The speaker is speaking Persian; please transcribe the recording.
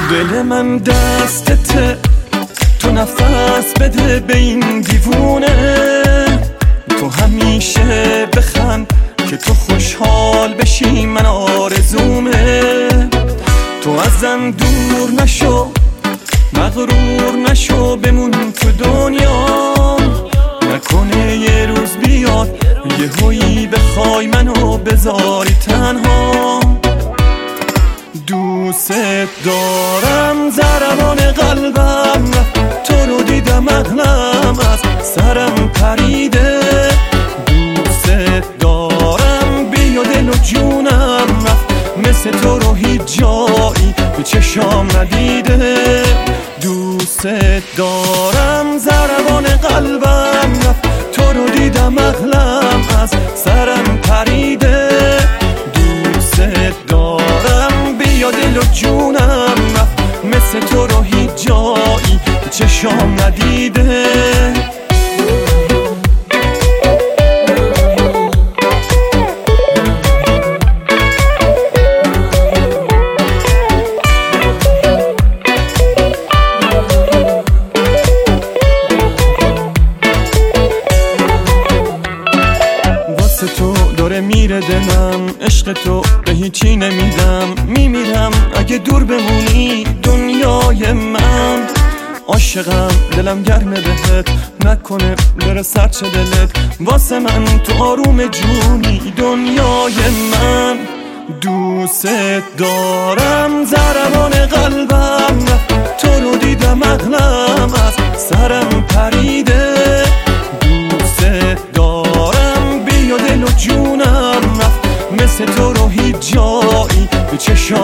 دل من دستته، تو نفس بده به این دیوونه. تو همیشه بخند که تو خوشحال بشی، من آرزومه. تو ازم دور نشو، مغرور نشو، بمون تو دنیا. نکنه یه روز بیاد یه هویی بخوای منو بذاری تنها. دوست دارم ضربان قلبم، تو رو دیدم عقلم از سرم پریده. دوست دارم بیا دل و جونم رفت، مثل تو رو هیچ جایی به چشام ندیده. دوست دارم ضربان قلبم رفت، تو رو دیدم عقلم از سرم پریده. دوست دارم بیا دل و جونم رفت، مثل تو رو هیچ جایی به چشام ندیده. تو داره میره دلم، عشق تو به هیچی نمیدم. میمیرم اگه دور بمونی دنیای من. عاشقم دلم گرمه بهت، نکنه بره سرچه دلت. واسه من تو آروم جونی دنیای من. دوست دارم ضربان قلبم، تو رو دیدم عقلم از سرم پریده. دوست دارم بیا دل و جونم رفت، مثل تو رو هیچ جایی به چشام